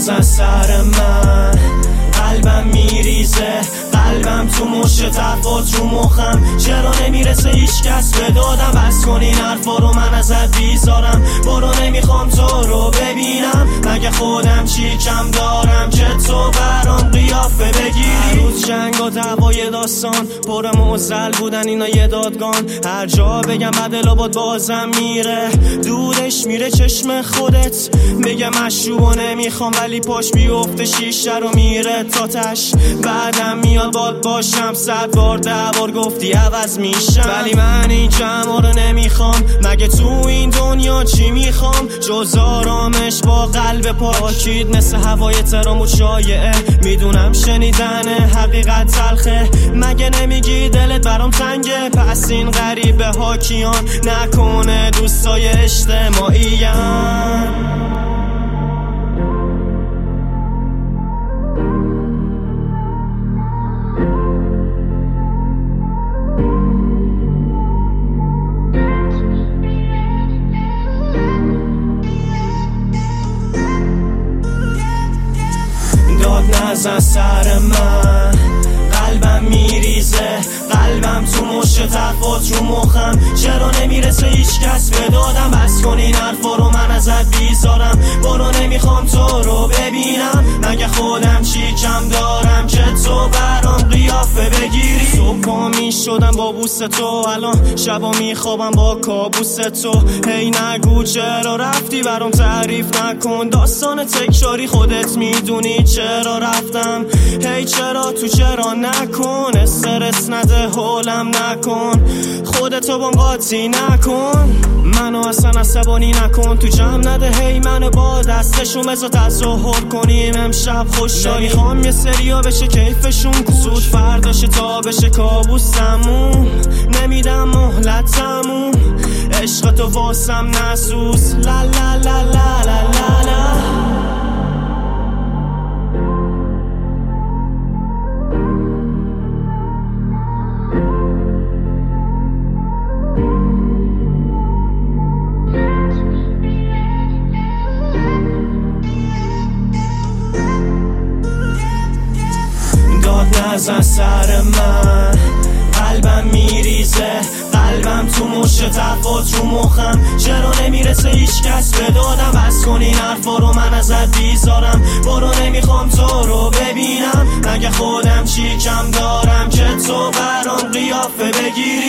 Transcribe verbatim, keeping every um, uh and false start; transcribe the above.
نزن سر من، قلبم میریزه، قلبم تو مشت طرفات رو مخم، چرا نمیرسه هیچ کس به دادم؟ بس کن این حرفا رو، من ازت بیزارم، برو نمیخوام تو رو ببینم، مگه خودم چی کم دارم که تو برام قیافه بگیری؟ هر روز جنگ و دعوای داستان، پر معضل بودن اینا یه دادگان، هر جا بگم بدل آباد بازم میره، دودش میره چشم خودت، بگم مشروبو نمیخوام ولی پاش بیفته شیشه رو میره تا تش، بعدم میاد باد باشم، صد بار ده بار گفتی عوض میشم، ولی من این جمع رو نمیخوام، مگه تو این دنیا چی میخوام جز آرامش با قلب پاکید، مثل هوای ترام و شایعه، میدونم شنیدن حقیقت تلخه، مگه نمیگی دلت برام تنگه؟ پس این غریبه ها کیان، نکنه دوستای اجتماعیان. نزن سر من، قلبم میریزه، قلبم تو مشت طرفات رو مخم، چرا نمیرسه هیچ کس به دادم؟ بس کن این حرفا رو، من ازت بیزارم، برو نمیخوام تو رو ببینم، مگه خودم چی کم دارم که تو برام قیافه بگیری؟ صبح پا میشدم با بوس تو، الان شبا میخوابم با کابوس تو، هی نگو چرا رفتی، برام تعریف نکن داستان تکراری، خودت میدونی چرا رفتم، هی چرا تو چرا نکن، استرس نده حولم نکن، خودتو بام قاطی نکن، منو اصلا عصبانی نکن، تو جمع نده هی منو با دستشون بذار تظاهر کنیم امشب خوشحالی، نمیخوام یه سریا بشه کیفشون کوش، زود فرداشه تا بشه کابوسمون، نمیدم مهلتمون، عشق تو واسم نسوز، لا لا لا لا لا لا لا. نزن سر من، قلبم میریزه، قلبم تو مشت طرفات رو مخم، چرا نمیرسه هیچ کس به دادم؟ بس کن این حرفا رو، من ازت بیزارم، برو نمیخوام تو رو ببینم، مگه خودم چی کم دارم که تو برام قیافه بگیری؟